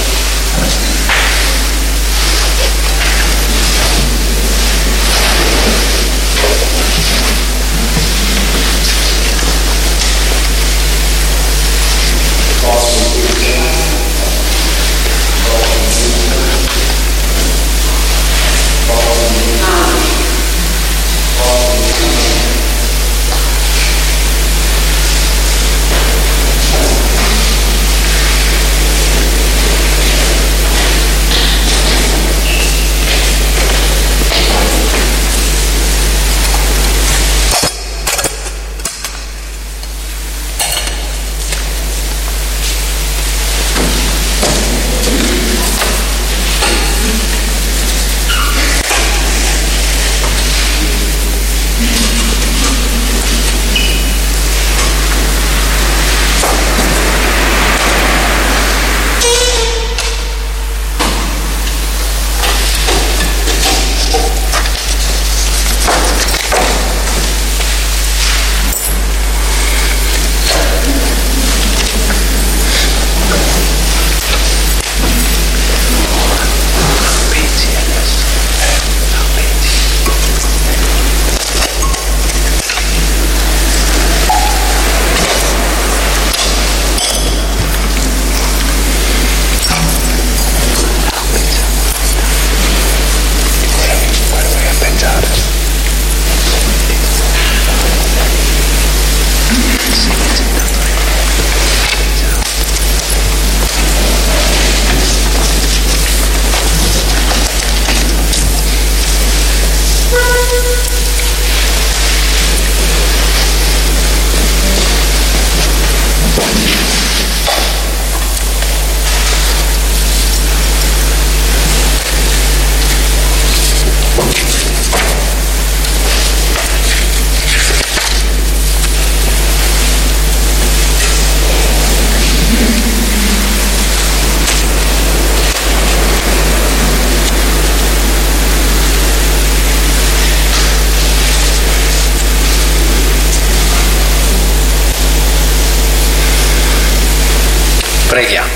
Preghiamo.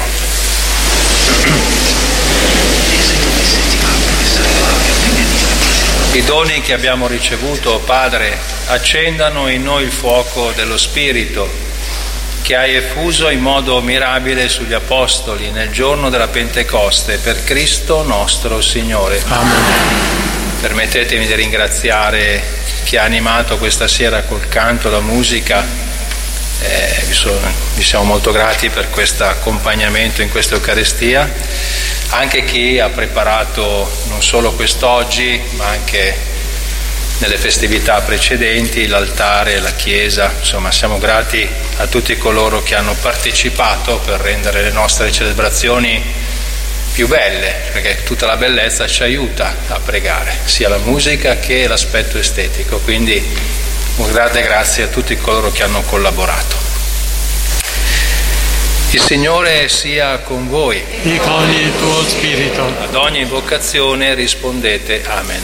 I doni che abbiamo ricevuto, Padre, accendano in noi il fuoco dello Spirito che hai effuso in modo mirabile sugli Apostoli nel giorno della Pentecoste, per Cristo nostro Signore. Amen. Permettetemi di ringraziare chi ha animato questa sera col canto, la musica. Vi siamo molto grati per questo accompagnamento in questa Eucaristia, anche chi ha preparato non solo quest'oggi ma anche nelle festività precedenti l'altare, la chiesa. Insomma, siamo grati a tutti coloro che hanno partecipato per rendere le nostre celebrazioni più belle, perché tutta la bellezza ci aiuta a pregare, sia la musica che l'aspetto estetico. Quindi un grande grazie a tutti coloro che hanno collaborato. Il Signore sia con voi. E con il tuo spirito. Ad ogni invocazione rispondete Amen.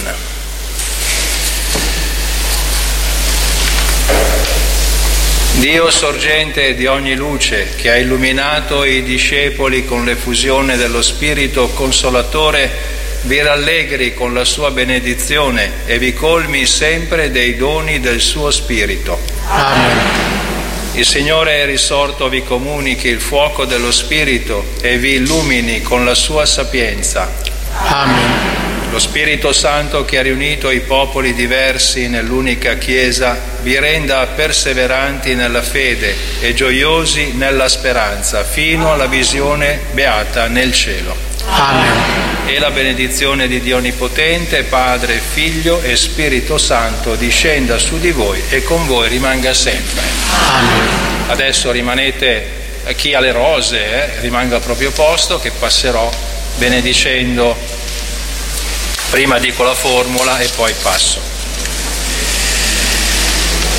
Dio sorgente di ogni luce, che ha illuminato i discepoli con l'effusione dello Spirito Consolatore, vi rallegri con la sua benedizione e vi colmi sempre dei doni del suo Spirito. Amen. Il Signore è risorto, vi comunichi il fuoco dello Spirito e vi illumini con la sua sapienza. Amen. Lo Spirito Santo, che ha riunito i popoli diversi nell'unica Chiesa, vi renda perseveranti nella fede e gioiosi nella speranza, fino alla visione beata nel cielo. Amen. E la benedizione di Dio Onnipotente, Padre, Figlio e Spirito Santo discenda su di voi e con voi rimanga sempre. Amen. Adesso rimanete, chi ha le rose rimanga al proprio posto, che passerò benedicendo. Prima dico la formula e poi passo.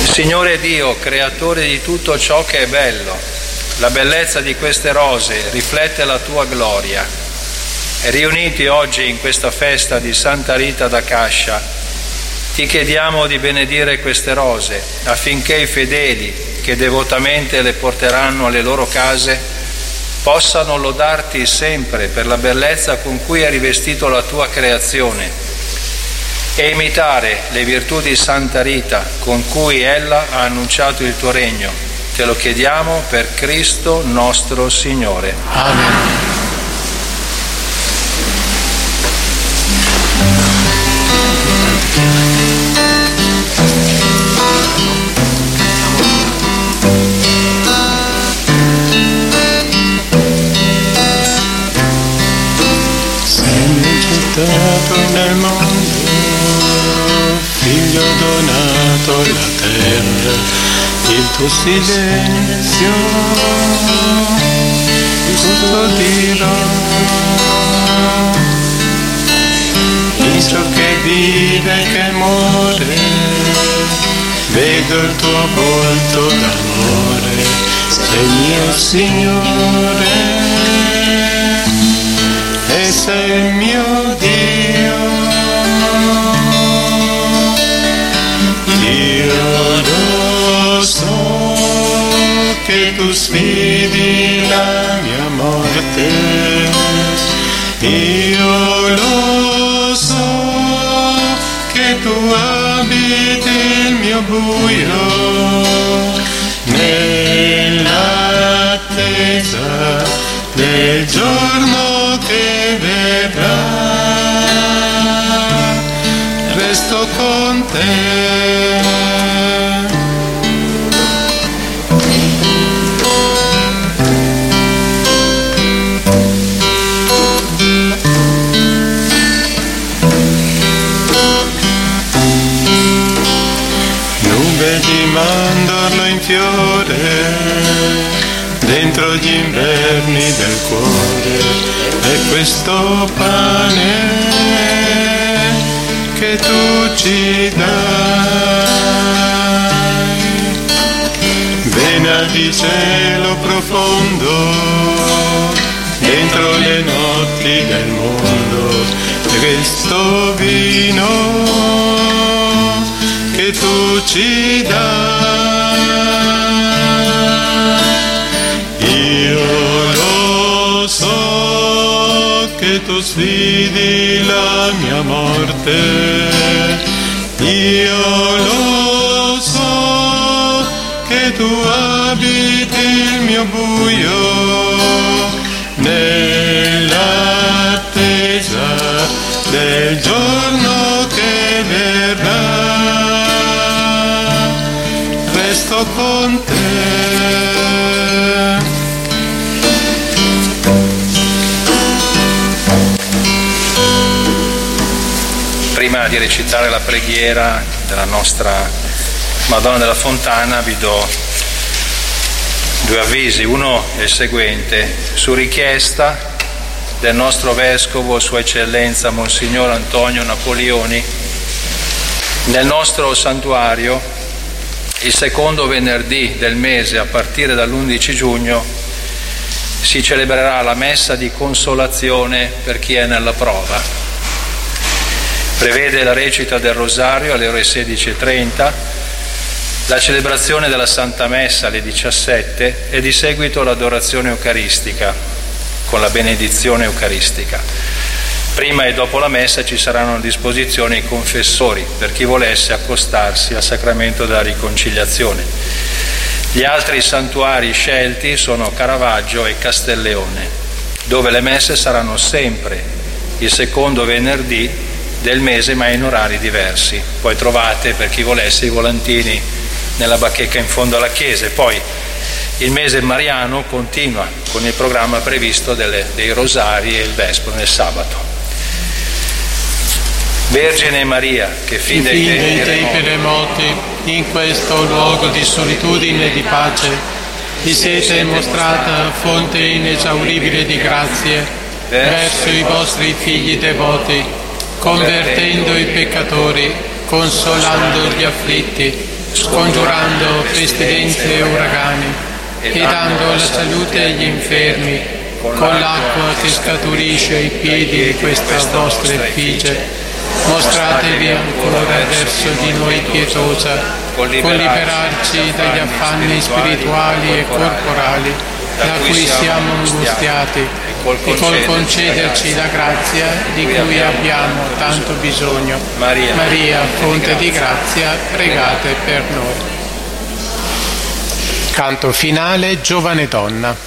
Signore Dio, creatore di tutto ciò che è bello, la bellezza di queste rose riflette la tua gloria. E riuniti oggi in questa festa di Santa Rita d'Akasha, ti chiediamo di benedire queste rose affinché i fedeli che devotamente le porteranno alle loro case possano lodarti sempre per la bellezza con cui hai rivestito la tua creazione e imitare le virtù di Santa Rita con cui ella ha annunciato il tuo regno. Te lo chiediamo per Cristo nostro Signore. Amen. Nel mondo, figlio donato alla terra, il tuo silenzio custodirò. In ciò che vive e che muore, vedo il tuo volto d'amore, sei mio Signore. E sei mio Dio, io lo so che tu sfidi la mia morte, io lo so che tu abiti il mio buio, nell'attesa del giorno che verrà, resto con te. Nube di mandorlo in fiore, dentro gli inverni del cuore, è questo pane che tu ci dai. Vena di cielo profondo, dentro le notti del mondo, questo vino che tu ci dai. Io lo so che tu sfidi la mia morte, io lo so che tu abiti il mio buio, nell'attesa del giorno che verrà, resto con te. Prima di recitare la preghiera della nostra Madonna della Fontana vi do due avvisi. Uno è il seguente: su richiesta del nostro Vescovo, Sua Eccellenza Monsignor Antonio Napoleoni, nel nostro santuario il secondo venerdì del mese a partire dall'11 giugno si celebrerà la messa di consolazione per chi è nella prova. Prevede la recita del Rosario alle ore 16:30, la celebrazione della Santa Messa alle 17 e di seguito l'adorazione eucaristica con la benedizione eucaristica. Prima e dopo la Messa ci saranno a disposizione i confessori per chi volesse accostarsi al sacramento della riconciliazione. Gli altri santuari scelti sono Caravaggio e Castelleone, dove le messe saranno sempre il secondo venerdì del mese ma in orari diversi. Poi trovate, per chi volesse, i volantini nella bacheca in fondo alla chiesa. E poi il mese mariano continua con il programma previsto dei rosari e il vespro nel sabato. Vergine Maria, che fin dei tempi remoti, in questo luogo di solitudine e di pace, vi siete mostrata fonte inesauribile di grazie verso i vostri figli devoti, convertendo i peccatori, consolando gli afflitti, scongiurando pestilenze e uragani, e dando la salute agli infermi, con l'acqua che scaturisce ai piedi di questa vostra effigie. Mostratevi ancora verso di noi pietosa, con liberarci dagli affanni spirituali e corporali da cui siamo angustiati, e col concederci la grazia di cui abbiamo tanto bisogno. Maria, fonte di grazia, pregate per noi. Canto finale, Giovane Donna.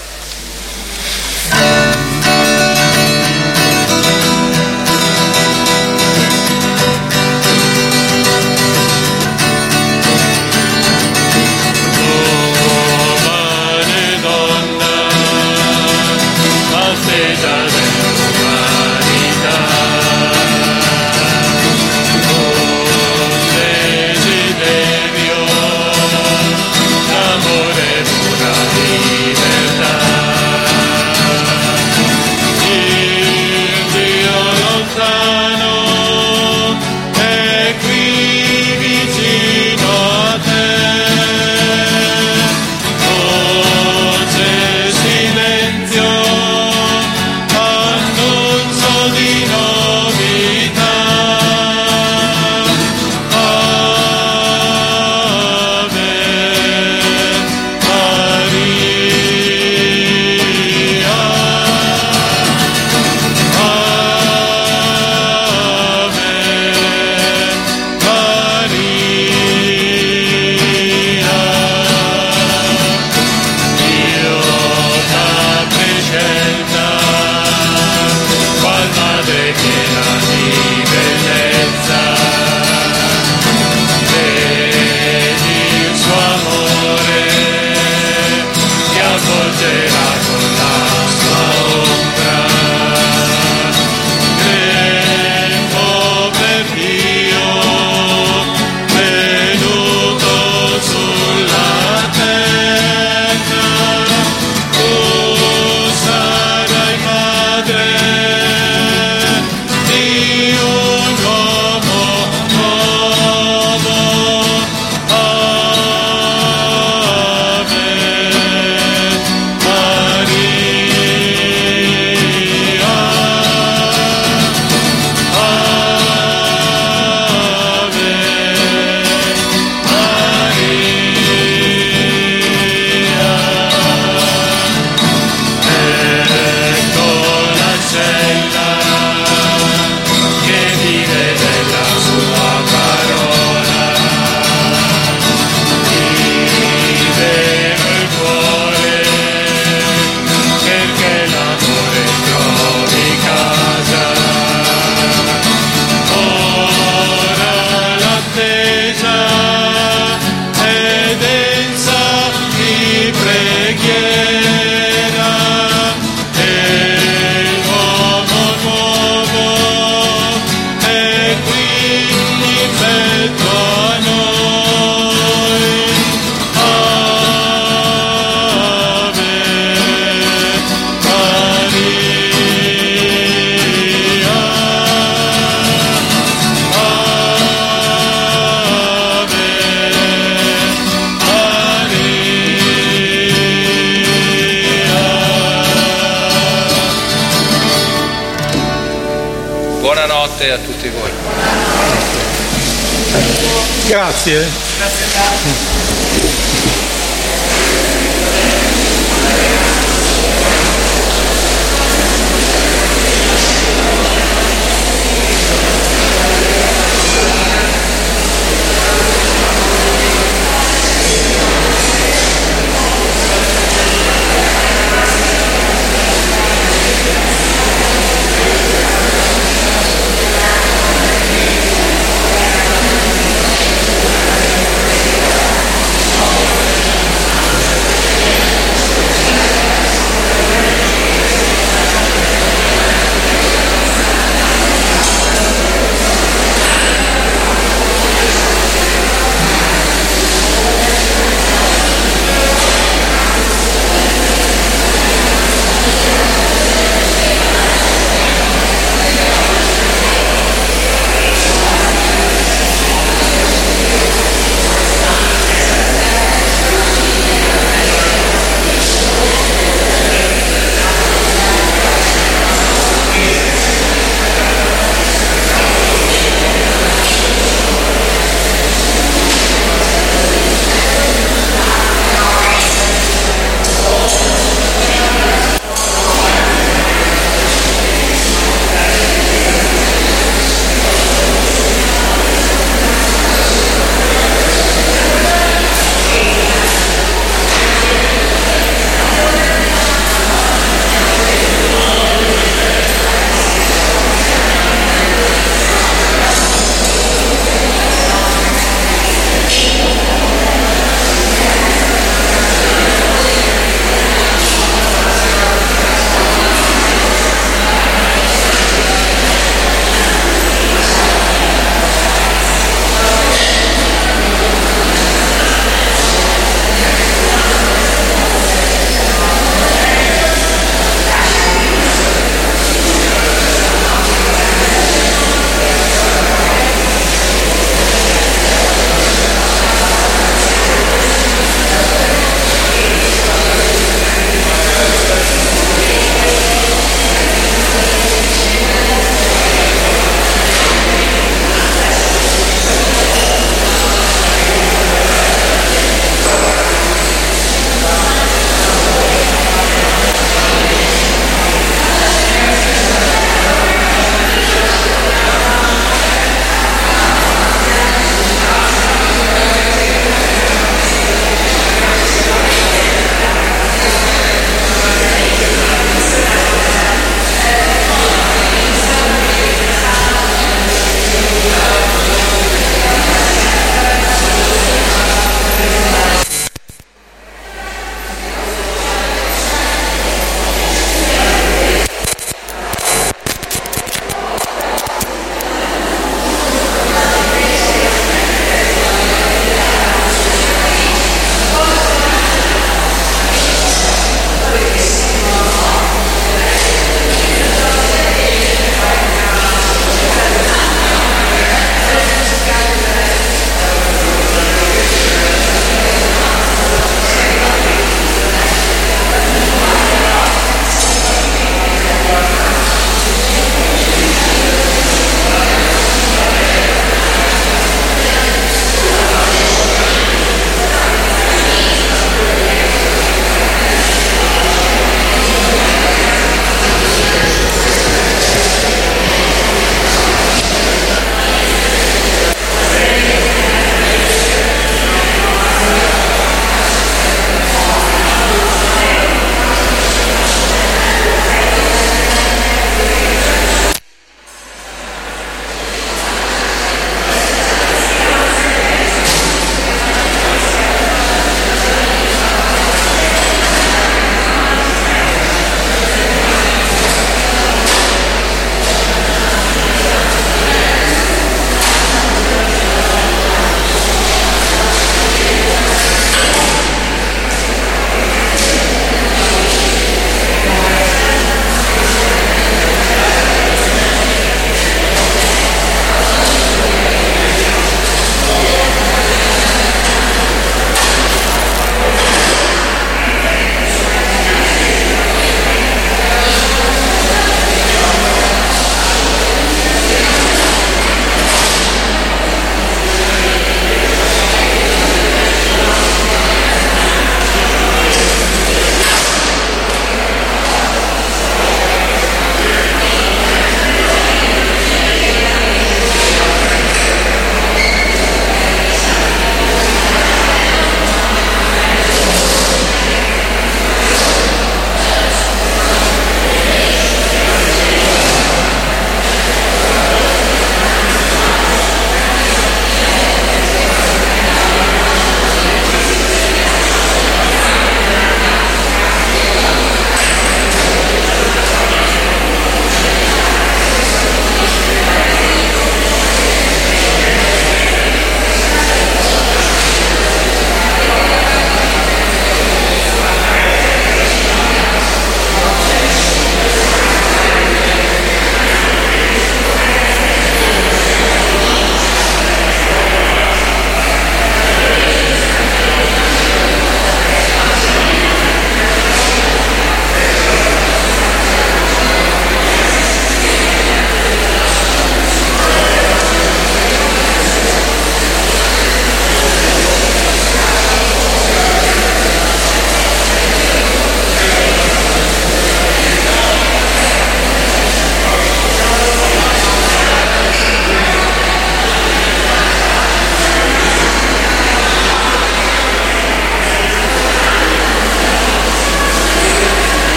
Buonanotte a tutti voi. Grazie.